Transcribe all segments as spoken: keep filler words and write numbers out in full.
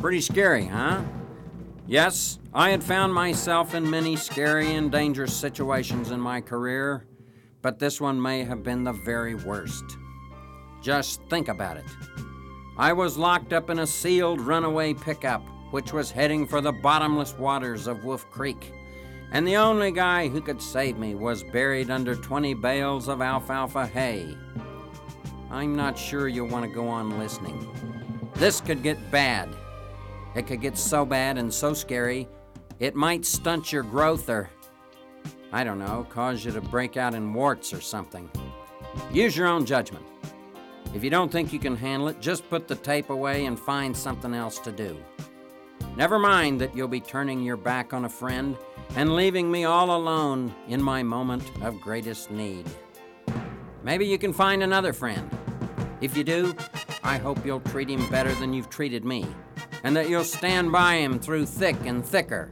Pretty scary, huh? Yes, I had found myself in many scary and dangerous situations in my career, but this one may have been the very worst. Just think about it. I was locked up in a sealed runaway pickup, which was heading for the bottomless waters of Wolf Creek, and the only guy who could save me was buried under twenty bales of alfalfa hay. I'm not sure you'll want to go on listening. This could get bad. It could get so bad and so scary, it might stunt your growth or, I don't know, cause you to break out in warts or something. Use your own judgment. If you don't think you can handle it, just put the tape away and find something else to do. Never mind that you'll be turning your back on a friend and leaving me all alone in my moment of greatest need. Maybe you can find another friend. If you do, I hope you'll treat him better than you've treated me, and that you'll stand by him through thick and thicker.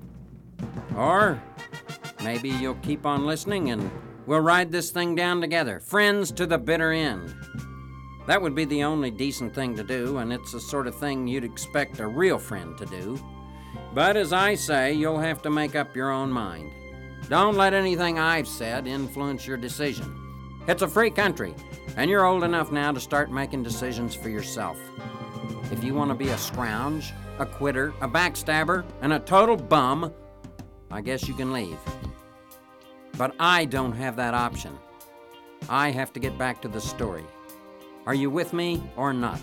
Or maybe you'll keep on listening and we'll ride this thing down together, friends to the bitter end. That would be the only decent thing to do, and it's the sort of thing you'd expect a real friend to do. But as I say, you'll have to make up your own mind. Don't let anything I've said influence your decision. It's a free country, and you're old enough now to start making decisions for yourself. If you want to be a scrounge, a quitter, a backstabber, and a total bum, I guess you can leave. But I don't have that option. I have to get back to the story. Are you with me or not?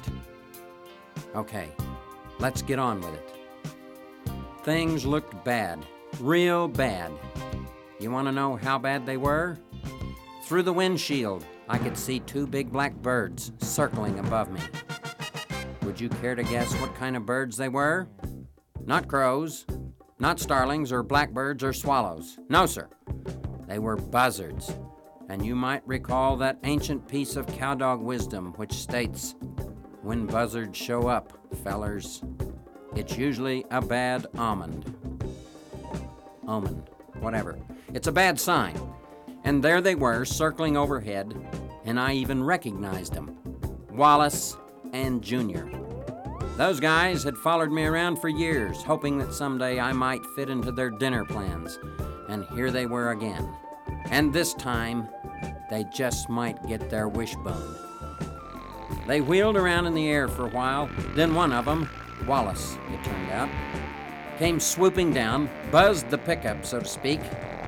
Okay, let's get on with it. Things looked bad, real bad. You want to know how bad they were? Through the windshield, I could see two big black birds circling above me. Would you care to guess what kind of birds they were? Not crows, not starlings or blackbirds or swallows. No, sir. They were buzzards. And you might recall that ancient piece of cowdog wisdom which states, when buzzards show up, fellers, it's usually a bad omen. Omen, whatever. It's a bad sign. And there they were, circling overhead, and I even recognized them. Wallace and Junior. Those guys had followed me around for years, hoping that someday I might fit into their dinner plans. And here they were again. And this time, they just might get their wishbone. They wheeled around in the air for a while, then one of them, Wallace, it turned out, came swooping down, buzzed the pickup, so to speak.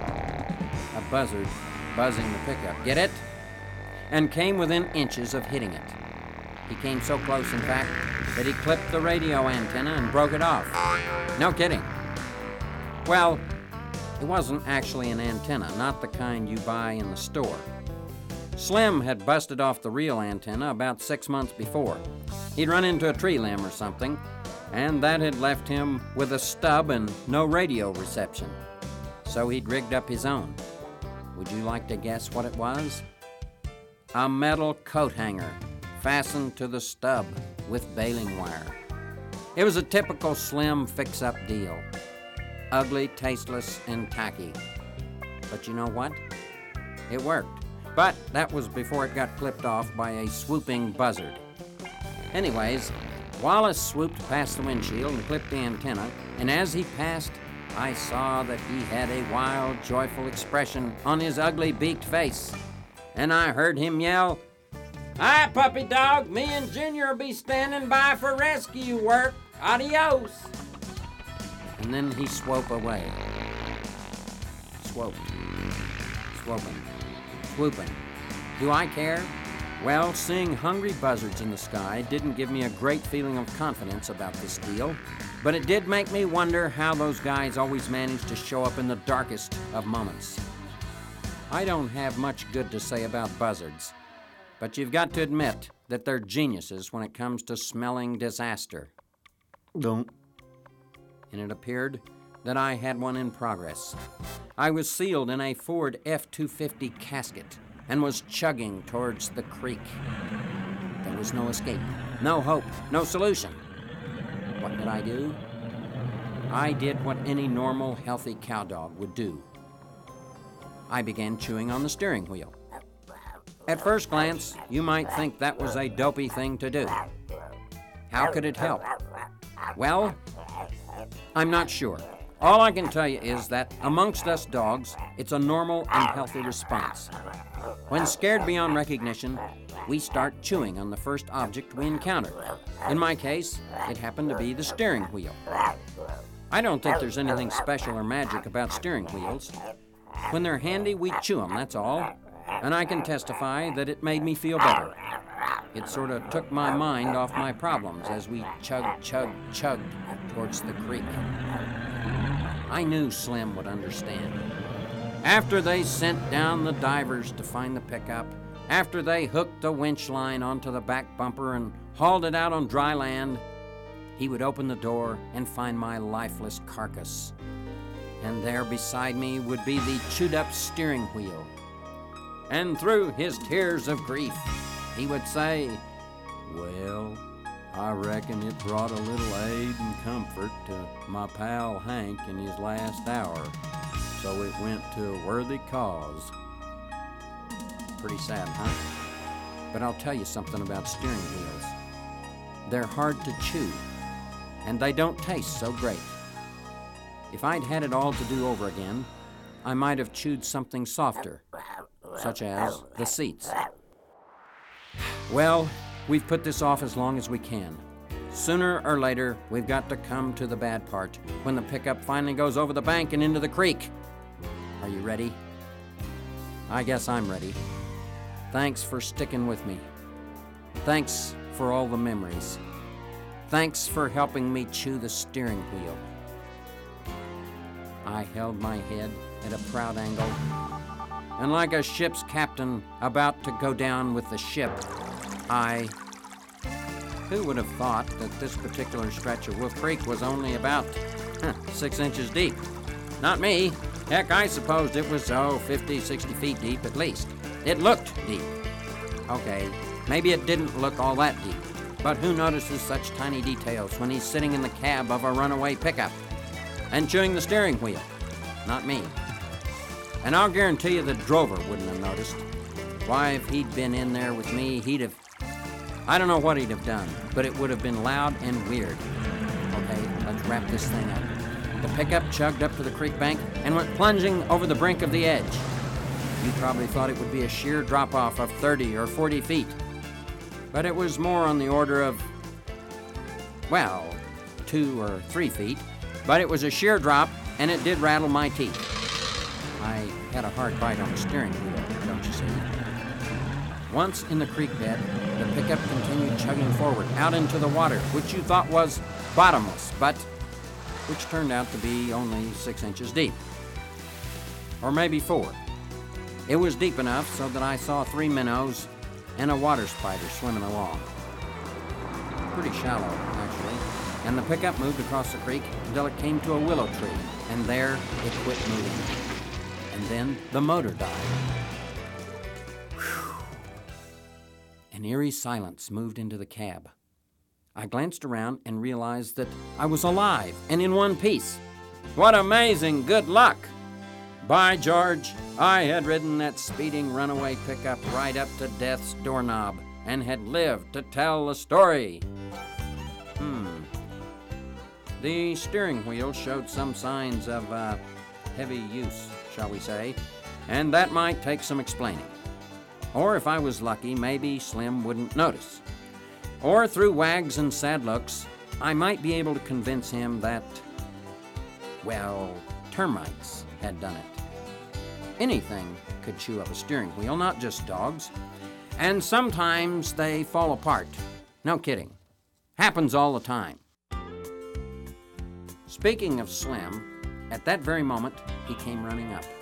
A buzzard buzzing the pickup, get it? And came within inches of hitting it. He came so close, in fact, that he clipped the radio antenna and broke it off. No kidding. Well, it wasn't actually an antenna, not the kind you buy in the store. Slim had busted off the real antenna about six months before. He'd run into a tree limb or something, and that had left him with a stub and no radio reception. So he'd rigged up his own. Would you like to guess what it was? A metal coat hanger fastened to the stub with baling wire. It was a typical Slim fix-up deal. Ugly, tasteless, and tacky. But you know what? It worked. But that was before it got clipped off by a swooping buzzard. Anyways, Wallace swooped past the windshield and clipped the antenna, and as he passed, I saw that he had a wild, joyful expression on his ugly, beaked face. And I heard him yell, "Hi, puppy dog, me and Junior will be standing by for rescue work. Adios." And then he swooped away. Swope. Swooping. Swooping. Do I care? Well, seeing hungry buzzards in the sky didn't give me a great feeling of confidence about this deal, but it did make me wonder how those guys always manage to show up in the darkest of moments. I don't have much good to say about buzzards, but you've got to admit that they're geniuses when it comes to smelling disaster. Don't. And it appeared that I had one in progress. I was sealed in a Ford F two fifty casket and was chugging towards the creek. There was no escape, no hope, no solution. What did I do? I did what any normal, healthy cowdog would do. I began chewing on the steering wheel. At first glance, you might think that was a dopey thing to do. How could it help? Well, I'm not sure. All I can tell you is that amongst us dogs, it's a normal and healthy response. When scared beyond recognition, we start chewing on the first object we encounter. In my case, it happened to be the steering wheel. I don't think there's anything special or magic about steering wheels. When they're handy, we chew them, that's all. And I can testify that it made me feel better. It sort of took my mind off my problems as we chugged, chugged, chugged towards the creek. I knew Slim would understand. After they sent down the divers to find the pickup, after they hooked the winch line onto the back bumper and hauled it out on dry land, he would open the door and find my lifeless carcass. And there beside me would be the chewed-up steering wheel. And through his tears of grief, he would say, "Well, I reckon it brought a little aid and comfort to my pal Hank in his last hour, so it went to a worthy cause." Pretty sad, huh? But I'll tell you something about steering wheels. They're hard to chew, and they don't taste so great. If I'd had it all to do over again, I might have chewed something softer, such as the seats. Well, we've put this off as long as we can. Sooner or later, we've got to come to the bad part, when the pickup finally goes over the bank and into the creek. Are you ready? I guess I'm ready. Thanks for sticking with me. Thanks for all the memories. Thanks for helping me chew the steering wheel. I held my head at a proud angle, and like a ship's captain about to go down with the ship, I... Who would have thought that this particular stretch of Wolf Creek was only about huh, six inches deep? Not me. Heck, I supposed it was, oh, fifty, sixty feet deep at least. It looked deep. Okay, maybe it didn't look all that deep, but who notices such tiny details when he's sitting in the cab of a runaway pickup and chewing the steering wheel? Not me. And I'll guarantee you the drover wouldn't have noticed. Why, if he'd been in there with me, he'd have... I don't know what he'd have done, but it would have been loud and weird. Okay, let's wrap this thing up. The pickup chugged up to the creek bank and went plunging over the brink of the edge. You probably thought it would be a sheer drop-off of thirty or forty feet. But it was more on the order of, well, two or three feet. But it was a sheer drop, and it did rattle my teeth. I had a hard bite on the steering wheel, don't you see? Once in the creek bed, the pickup continued chugging forward out into the water, which you thought was bottomless, but which turned out to be only six inches deep. Or maybe four. It was deep enough so that I saw three minnows and a water spider swimming along. Pretty shallow, actually, and the pickup moved across the creek until it came to a willow tree, and there it quit moving. And then the motor died. Whew. An eerie silence moved into the cab. I glanced around and realized that I was alive and in one piece. What amazing good luck! By George, I had ridden that speeding runaway pickup right up to death's doorknob and had lived to tell the story. Hmm. The steering wheel showed some signs of uh, heavy use, shall we say, and that might take some explaining. Or if I was lucky, maybe Slim wouldn't notice. Or through wags and sad looks, I might be able to convince him that, well, termites had done it. Anything could chew up a steering wheel, not just dogs. And sometimes they fall apart. No kidding. Happens all the time. Speaking of Slim, at that very moment, he came running up.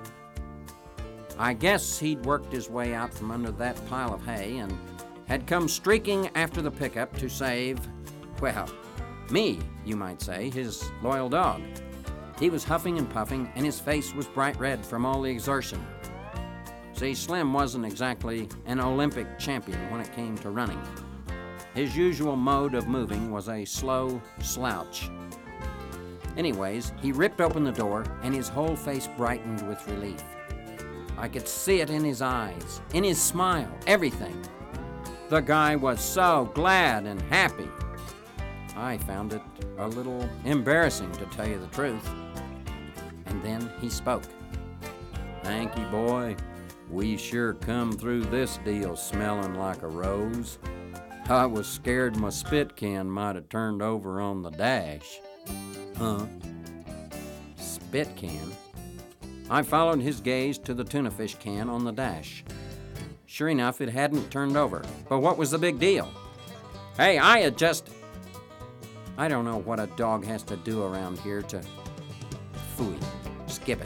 I guess he'd worked his way out from under that pile of hay and had come streaking after the pickup to save, well, me, you might say, his loyal dog. He was huffing and puffing, and his face was bright red from all the exertion. See, Slim wasn't exactly an Olympic champion when it came to running. His usual mode of moving was a slow slouch. Anyways, he ripped open the door, and his whole face brightened with relief. I could see it in his eyes, in his smile, everything. The guy was so glad and happy. I found it a little embarrassing, to tell you the truth. And then he spoke. "Hanky boy, we sure come through this deal smelling like a rose. I was scared my spit can might have turned over on the dash." "Huh? Spit can?" I followed his gaze to the tuna fish can on the dash. Sure enough, it hadn't turned over. But what was the big deal? Hey, I had just... I don't know what a dog has to do around here to... Phooey. Skip it.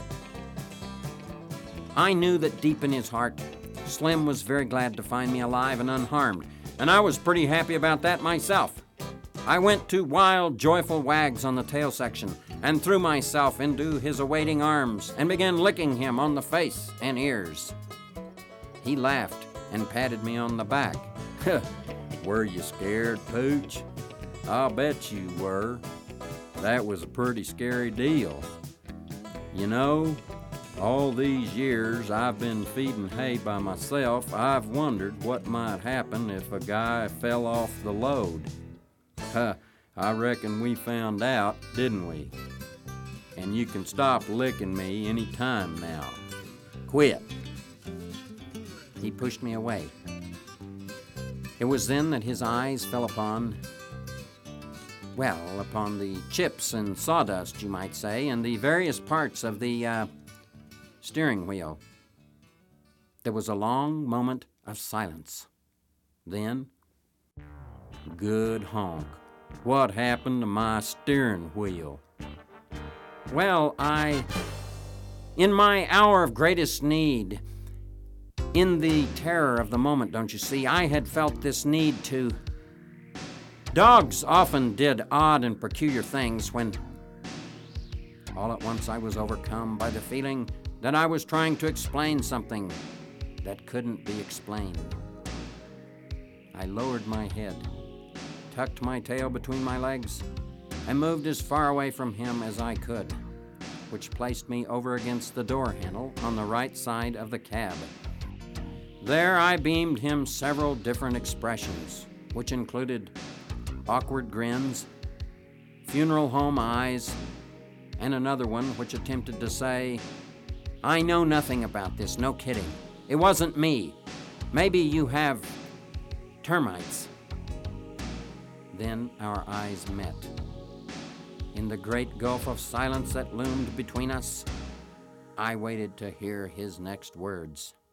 I knew that deep in his heart, Slim was very glad to find me alive and unharmed, and I was pretty happy about that myself. I went to wild, joyful wags on the tail section and threw myself into his awaiting arms and began licking him on the face and ears. He laughed and patted me on the back. "Were you scared, Pooch? I'll bet you were. That was a pretty scary deal. You know, all these years I've been feeding hay by myself, I've wondered what might happen if a guy fell off the load. Huh, I reckon we found out, didn't we? And you can stop licking me any time now. Quit." He pushed me away. It was then that his eyes fell upon, well, upon the chips and sawdust, you might say, and the various parts of the uh, steering wheel. There was a long moment of silence. Then, "Good honk. What happened to my steering wheel?" Well, I... In my hour of greatest need, in the terror of the moment, don't you see, I had felt this need to... Dogs often did odd and peculiar things when... All at once I was overcome by the feeling that I was trying to explain something that couldn't be explained. I lowered my head, tucked my tail between my legs, and moved as far away from him as I could, which placed me over against the door handle on the right side of the cab. There I beamed him several different expressions, which included awkward grins, funeral home eyes, and another one which attempted to say, "I know nothing about this, no kidding. It wasn't me. Maybe you have termites." Then our eyes met. In the great gulf of silence that loomed between us, I waited to hear his next words.